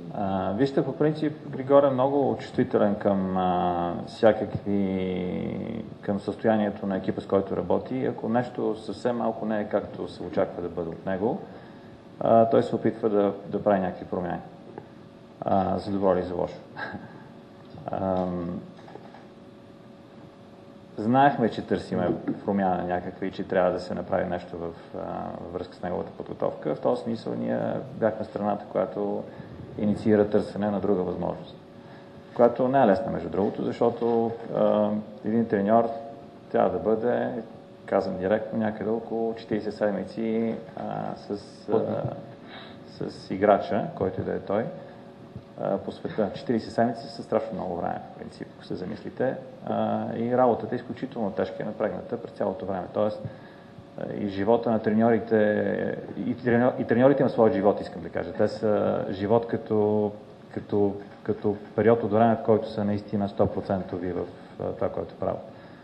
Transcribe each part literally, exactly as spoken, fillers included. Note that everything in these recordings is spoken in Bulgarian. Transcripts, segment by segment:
А, вижте, по принцип, Григор е много чувствителен към а, всякакви, към състоянието на екипа, с който работи. Ако нещо съвсем малко не е както се очаква да бъде от него, а, той се опитва да, да прави някакви промени. А, за добро или за лошо. Знаехме, че търсиме промяна някаква и че трябва да се направи нещо в, във връзка с неговата подготовка. В този смисъл ние бяхме страната, която инициира търсене на друга възможност. Която не е лесна, между другото, защото а, един треньор трябва да бъде, казвам директно, някъде около четирийсет седмици а, с, а, с играча, който да е той, по света. четирийсет седмици са страшно много време, в принцип, ако се замислите. И работата е изключително тежка и напрегната през цялото време. Тоест, и живота на треньорите, и, треньор, и треньорите имат своят живот, искам да кажа. Те са живот като, като, като период от време, в който са наистина сто процента в това, което правят.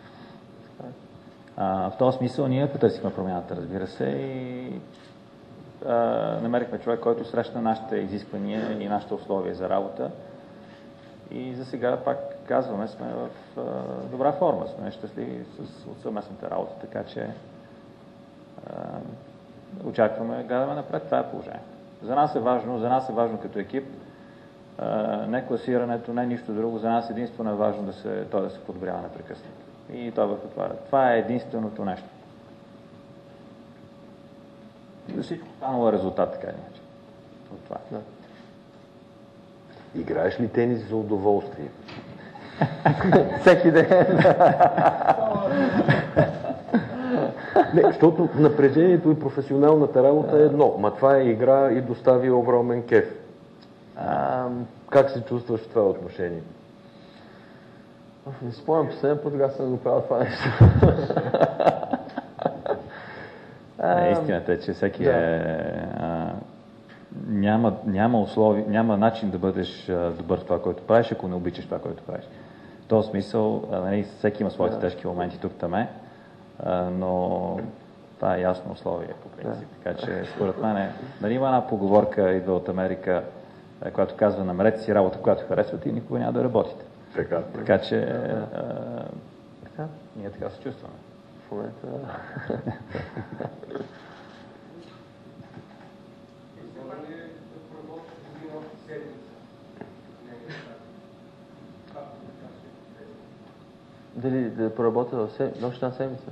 В този смисъл ние потърсихме промяната, разбира се, и Uh, намерихме човек, който срещна нашите изисквания и нашите условия за работа. И за сега, пак казваме, сме в uh, добра форма, сме щастливи с, от съвместната работа, така че uh, очакваме, гледаме напред, това е положение. За нас е важно, за нас е важно като екип, uh, не класирането, не нищо друго, за нас единствено е важно да се, той да се подобрява непрекъснато. И това в отваря. Това е единственото нещо. За всичко останало е резултат, така или иначе. От това. Да. Играеш ли тенис за удоволствие? Всеки ден. Не, защото напрежението и професионалната работа е едно, ма това е игра и достави огромен кеф. А, как се чувстваш в това отношение? Не спомням, последния път, когато съм го правил това нещо. Не, истината е, че всеки да. е... А, няма, няма, услови, няма начин да бъдеш а, добър в това, което правиш, ако не обичаш това, което правиш. В този смисъл, а, нали, всеки има своите да. тежки моменти тук-таме, но това е ясно условие по принцип. Да. Така че, според мен, нали, има една поговорка, идва от Америка, която казва: намерете си работа, която харесвате и никога няма да работите. Така, така че а, така? ние така се чувстваме. В момента. Дали да поработя в нощна седмица?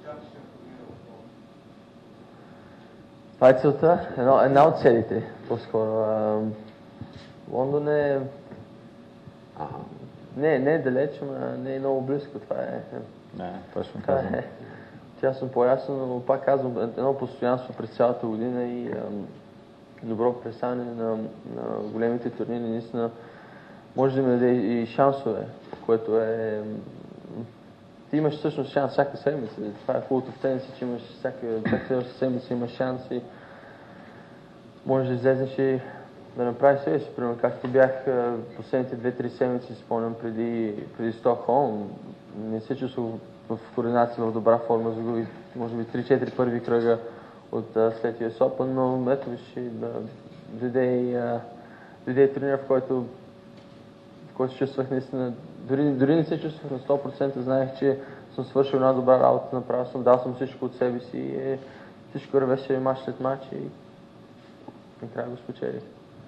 Това е целта, една, една от целите, по-скоро. Лондон е... Ага. Не, не е далеч, но не е много близко, това е... Не, точно казвам. Е тясно по-ясно, но пак казвам, едно постоянство през цялата година и ам, добро представяне на, на големите турнири, наистина може да ми даде и шансове, което е... Ти имаш всъщност шанс всяка седмица. Това е хубавото в тениса, че имаш всяка, всяка седмица имаш шанс и можеш да излезеш и да направиш себе си. Примерно, както бях последните две-три седмици, спомням, преди, преди Стокхолм, не се чувствах в координация, в добра форма, загуби може би три-четири първи кръга от след ю ес Open, но ето виж, да, дойде и дойде тренер, в който в който се чувствах наистина, дори, дори не се чувствах на сто процента, знаех, че съм свършил една добра работа, направил съм, дал съм всичко от себе си и всичко ревеше мач след мач и накрая го спечелих.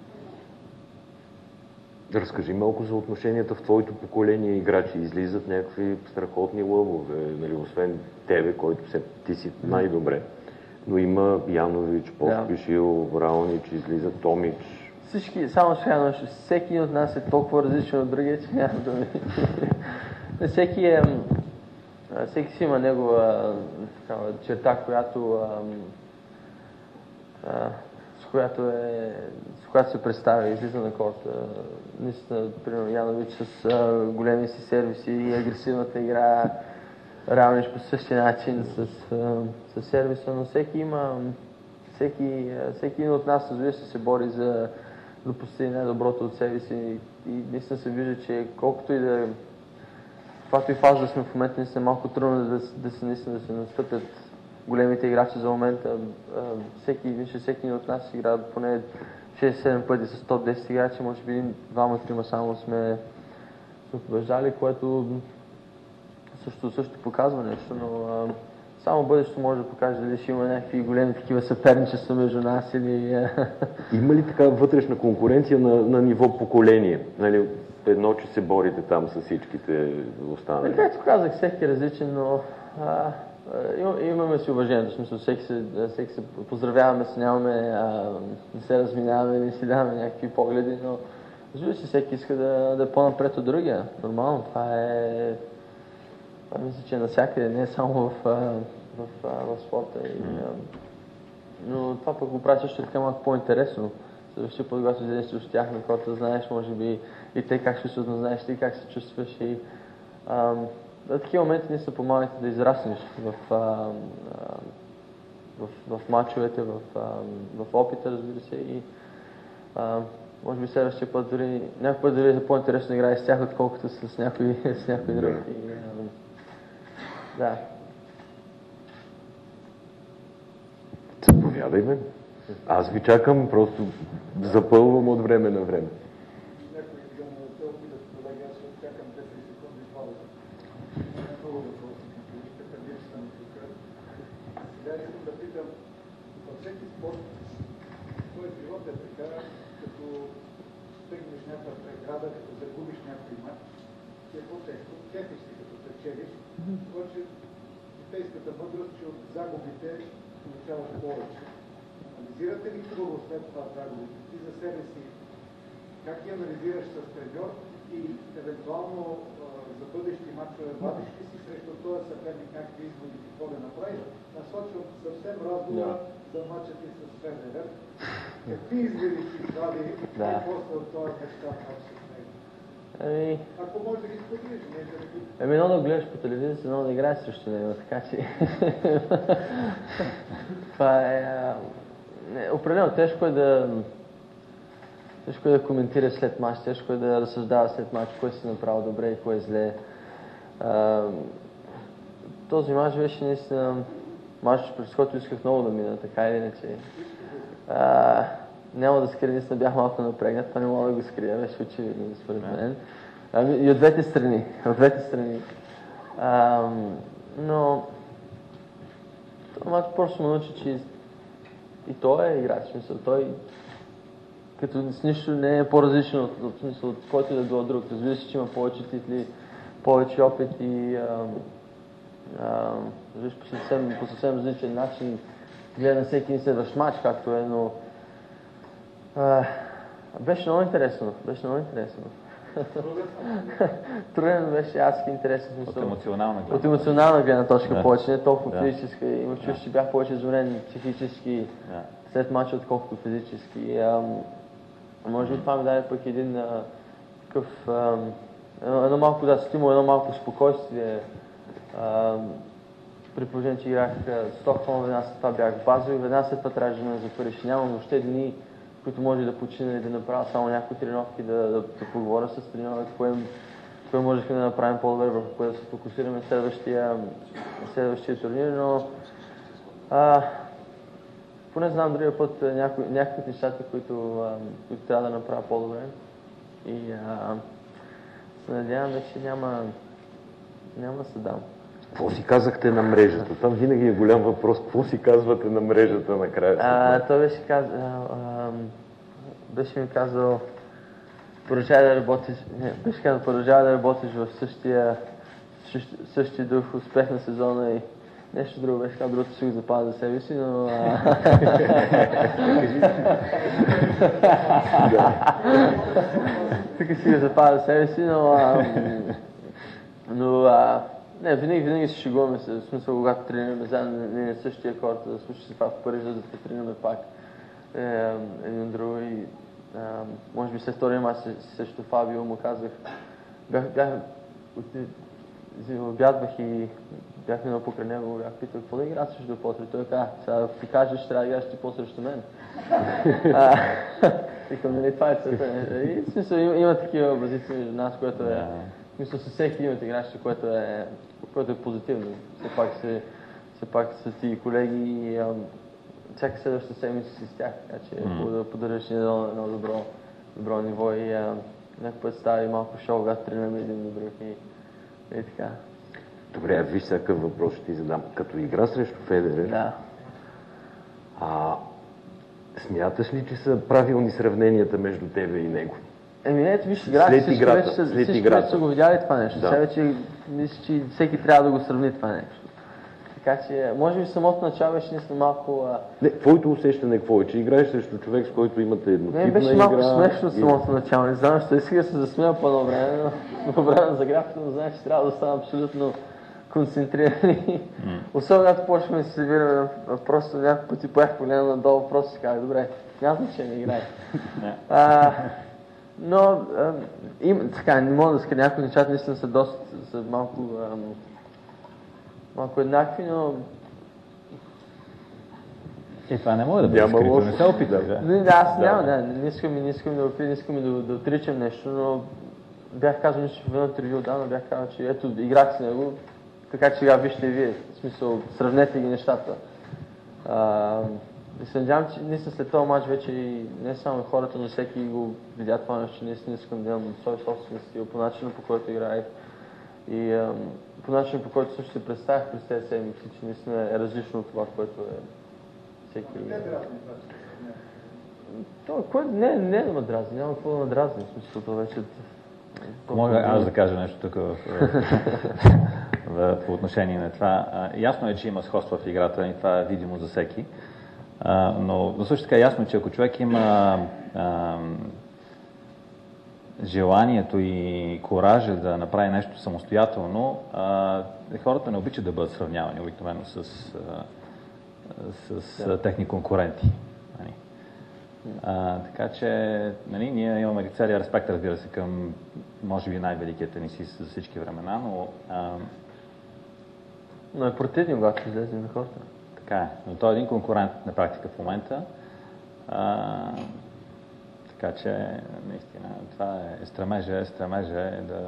Разкажи малко за отношенията в твоето поколение играчи. Излизат някакви страхотни лъвове, нали, освен тебе, който се, ти си най-добре. Но има Янович, Поспишил, да. Раонич, излиза Томич. Всички, само ще кажа, всеки от нас е толкова различен от другия, че няма да ми... всеки е... Всеки си има негова такава черта, която... А, а, с която е... с която се представя, излиза на корта. Наистина, примерно, Янович с а, големи си сервиси и агресивната игра, Раонич по същия начин с, а, с сервиса, но всеки има... Всеки, всеки един от нас, разбира се, се бори за да постигне най-доброто от себе си и наистина се вижда, че колкото и да... каквато и фаза да сме в момента, наистина е малко трудно да, да, се, наистина, да се настъпят големите играчи за момента. Всеки, вижда, всеки един от нас игра поне шест-седем пъти с топ десет играчи, може би двама-трима само сме, сме побеждали, което също, също показва нещо, но а, само бъдещето може да покаже дали ще има някакви големи такива съперничества между нас или... Има ли така вътрешна конкуренция на, на ниво поколение? Нали, едно, че се борите там с всичките останали? Както казах, всеки е различен, но а, а, имаме си уважението, в смисъл, всеки се, всеки се поздравяваме, се нямаме, а, не се разминаваме, не си даваме някакви погледи, но разбира се, всеки иска да, да е по-напред от другия. Нормално, това е... Това мисля, че е навсякъде, не е само в, в, в, в спорта. И, а, но това пък го прави също така малко по-интересно. Следващия път, когато излезеш от тях, на хората знаеш, може би и те как ще се знаеш, ти как се чувстваш. И, а, в такива моменти не са помагате да израснеш в, а, а, в, в мачовете, в, а, в опита, разбира се. И, а, може би следващия път дори, някой път дори е по-интересно да играеш с тях, отколкото с някой, с някой друг. И, а, да. Заповядайте. Аз ви чакам, просто запълвам от време на време. Някой да ме те опитат, колеги, аз чакам две-три секунди пауза. Много въпроси към колежите, преди че съм тук. Сега искам да питам, във всеки спорт, твой живот е така, като стегнеш някаква преграда, като загубиш някой мач, ти е по-тежко, кефиш си като печелиш, обаче житейската мъдрост, че от загубите получаваш повече. Анализирате ли хубаво след това загубите? Ти за себе си, как ги анализираш с треньор и евентуално а, за бъдещи мачове вадиш ли си срещу този съперник някакви изводи, какво да направиш? Насочвам съвсем разговора за мачът и с Федерер. Какви изводи си извади и после от този неща мач с него? Ами... Ако може да ги споделиш, не да ги... Еми, едно да гледаш по телевизията, едно да играеш срещу него, така че... Това е... Не, определено, тежко е да... Тежко е да коментира след мач, тежко е да разсъждава след мач, кое си направил добре и кое е зле. А, този мач беше наистина мач, през който исках много да мина, така или иначе. А, няма да скрия, наистина бях малко напрегнат, това не мога да го скрия, беше очевидно според мен. А, и от двете страни, от двете страни. А, но този мач просто ме научи, че и той е играч, мисъл, той като с нищо не е по-различен от, от, смисъл, от който да било друг. Разбира се, че има повече титли, повече опит и а, а, виж, по, съвсем, по съвсем различен начин гледа на всеки един следващ матч, както е, но а, беше много интересно, беше много интересно. Труден беше адски интересен смисъл. От емоционална гледна От емоционална гледна точка да. повече, не толкова да. физическа. Имах чувство, да. че бях повече изморен психически да. след мача, отколкото физически. А, може би това ми даде пък един а, такъв, а, едно, едно малко да, стимул, едно малко спокойствие. А, при положение, че играх Стокхолм, веднага след това бях в базови, веднага след това трябваше да ме запариш. Нямам въобще дни, които може да почина и да направя само някои тренировки, да, да, да поговоря с треньора, кое, кое можехме да направим по-добре, върху кое да се фокусираме следващия, следващия турнир, но а, поне знам другия път някои, някакви от нещата, които, а, които трябва да направя по-добре и а, се надявам, че няма, няма да се дам. Какво си казахте на мрежата? Там винаги е голям въпрос. Какво си казвате на мрежата накрая? А, той беше, каз... а, а, беше ми казал, продължавай да работиш, не, беше казал, продължавай да работиш в същия, същия, същия дух, успех на сезона и нещо друго. Беше казал, другото си го запазя за себе си, но... А... Тук си го запазя за себе си, но... А... но а... Не, винаги, винаги се шегуваме, в смисъл, когато тренираме заедно, не е същия хората, да случи се това в Париж, да се тренираме пак е, един друг и е, може би след втория мач срещу Фабио му казах, бях, бях, обядвах и бях минал покрай него, бях питал, какво да игра срещу Потри? Той каза, сега ти кажеш, че трябва да играш ти по-срещу мен. Викам, нали, това е целта. И в смисъл, има, има такива позиции между нас, което е... В смисъл, със всеки имат играчи, което е, което е позитивно. Все пак, се, все пак са ти колеги и ам, всяка следваща седмица си с тях, така че Mm. mm. да поддържаш едно, едно добро, добро ниво и а, някакъв път става и малко шоу, когато тренираме един добър и, и така. Добре, а виж всякакъв въпрос ще ти задам. Като игра срещу Федерер, Да. а, смяташ ли, че са правилни сравненията между тебе и него? Еми, ето, виж, играта, След всички играта, вече са, след всички играта. вече са го видяли това нещо. Да. Сега вече мисля, че всеки трябва да го сравни това нещо. Така че, може би в самото начало беше наистина малко... А... Не, твоето усещане какво е, че играеш срещу човек, с който имате еднотипна Не, беше игра? малко смешно в и- самото начало. Не знам, ще сега се засмея по едно време, но по време на загрявката, но знаеш, че трябва да стана абсолютно концентрирани. Mm. Особено когато почваме да се събираме, просто няколко пъти поех колена надолу, просто си казах, добре, няма значение, играй. Не. А, но, а, им, така, не мога да скрия, някои нещата наистина са доста, са малко, а, малко еднакви, но И това не може да бъде Няма скрито, лошо. не се опитвай. Да. Да. не, да, аз Да. няма, да, не искам, и- не искам да, не искам и да, да отричам нещо, но бях казал, че в едно интервю отдавна бях казал, че ето, играх с него, така че сега вижте и вие, в смисъл, сравнете ги нещата. А, и се надявам, че наистина след този матч вече и не само хората, но всеки го видя това нещо, че наистина искам да имам свой собствен стил, по начина по който играех и ам, по начина по който също се представях през тези седмици, че наистина е различно от това, което е всеки... Не е дразни това, че се сравнява. То, кой, не, не да ме дразни, няма какво да ме дразни, в смисъл това вече... Мога аз да кажа нещо тук в, в, по отношение на това. А, ясно е, че има сходство в играта и това е видимо за всеки. А, но, но също така е ясно, че ако човек има а, желанието и коража да направи нещо самостоятелно, а, хората не обичат да бъдат сравнявани обикновено с, а, с Да. техни конкуренти. Нали? А, така че, нали, ние имаме целия респект, разбира се, към, може би, най-великият тенисист за всички времена, но а, Но е противно, когато излезе на хората. така е. Но той е един конкурент на практика в момента. А, така че, наистина, това е стремежа, стремежа е да...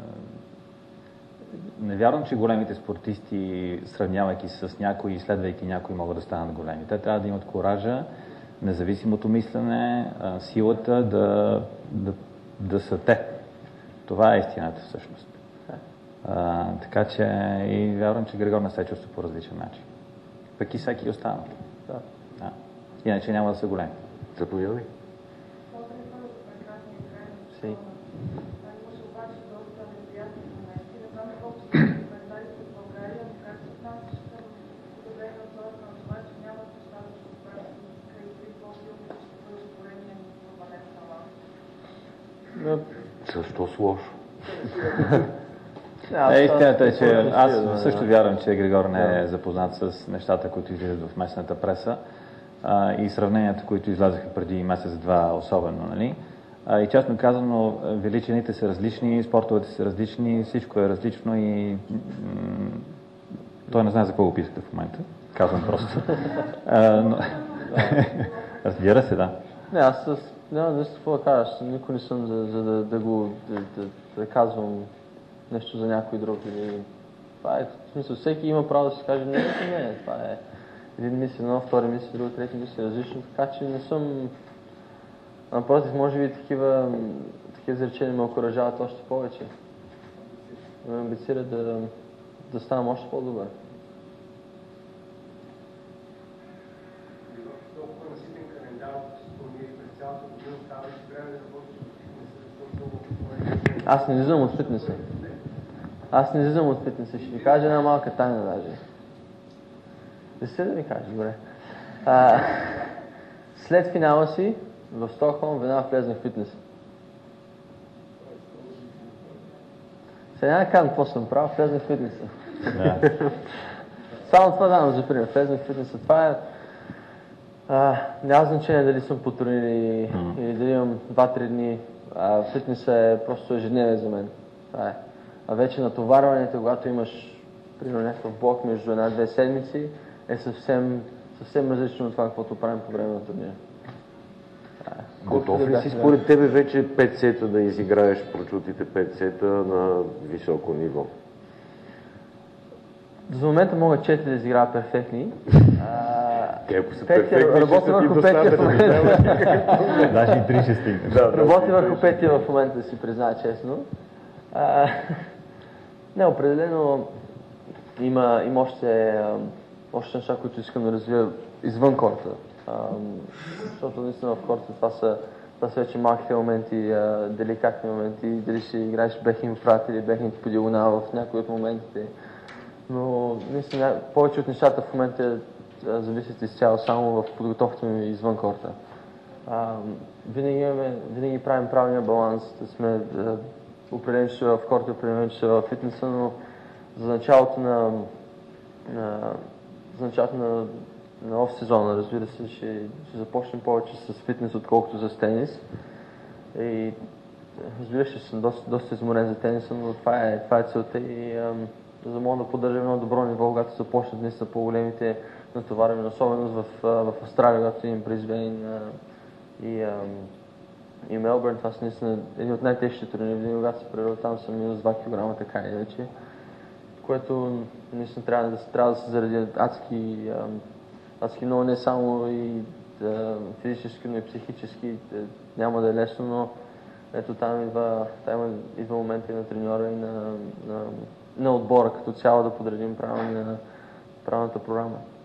Не вярвам, че големите спортисти, сравнявайки се с някои и следвайки някои, могат да станат големи. Те трябва да имат коража, независимото мислене, а, силата да, да, да са те. Това е истината всъщност. А, така че и вярвам, че Григор не се чувства по различен начин. Пък и всеки останал. Да. Да. Иначе няма да са големи. Заповядай. Си. Но, Защо с лошо? аз- Е, истината е, че аз- аз също вярвам, че Григор не е запознат с нещата, които излизат в местната преса а, и сравненията, които излязаха преди месец-два особено, нали? А, и честно казано, величините са различни, спортовете са различни, всичко е различно и м- той не знае за какво го писате в момента. Казвам просто. А, но... Разбира се, да. Не, аз с... няма да си какво да кажа, аз никой не съм за, за да, да го да, да, да казвам нещо за някой друг или... Това е, в смисъл, всеки има право да си каже, не, не, не, това е един мисъл, едно, втори мисъл, друг, трети мисъл, различно, така че не съм... Напротив, може би такива, такива изречения ме окуражават още повече. Ме амбицират да, да ставам още по-добър. Толкова наситен календар с турнири през цялата година, става и време да работиш в фитнеса, защото Аз не излизам от фитнеса. Аз не излизам от фитнеса. Ще ви кажа една малка тайна даже. Да се да ви кажа, добре. А, след финала си в Стокхолм веднага влезнах в фитнеса. Сега няма да казвам какво съм правил, влезнах в фитнеса. Да. Само това давам за пример. Влезнах в фитнеса. Това е... А, няма значение дали съм по турнир или, Mm. или дали имам два-три дни. А, фитнеса е просто ежедневие за мен. Това е. А вече натоварването, когато имаш примерно някакъв блок между една-две седмици, е съвсем, съвсем различно от това, каквото правим по време на турнира. Това е. Готов ли Бях- си според тебе вече пет сета да изиграеш прочутите пет сета на високо ниво? За момента мога четири да изиграя перфектни. А, Те, ако са Петия, перфектни, ще работи са ти върху петия в достатъчни. момента. Даже и три ще стигне. Да, Работи да, върху петия в момента, да си призная честно. А, не, определено има, има още, а, още неща, които искам да развия извън корта. А, защото наистина в корта това са, това са вече малките моменти, а, деликатни моменти. Дали ще играеш бехин врат или бехин по диагонал в някои от моментите. Но наистина повече от нещата в момента а, зависят изцяло само в подготовката ми извън корта. А, винаги, имаме, винаги правим правилния баланс, да сме да, определени, че в корта, определени, че в фитнеса, но за началото на, на, за началото на, на оф-сезона, разбира се, ще, ще започнем повече с фитнес, отколкото с тенис. И разбира се, съм доста, доста изморен за тениса, но това е, това е целта и ам, за да мога да поддържам едно добро ниво, когато започнат наистина по-големите натоварвания, особено в, в Австралия, когато им Бризбейн и, ам, и Мелбърн. Това са наистина едни от най-тежките турнири, когато се превърна там са минус два килограма, така и вече, което наистина трябва да, трябва да се заради адски, ам, адски много, не само и да, физически, но и психически. Да, няма да е лесно, но ето там идва, там идва момента и на треньора и на, на, на отбора като цяло да подредим правилната програма.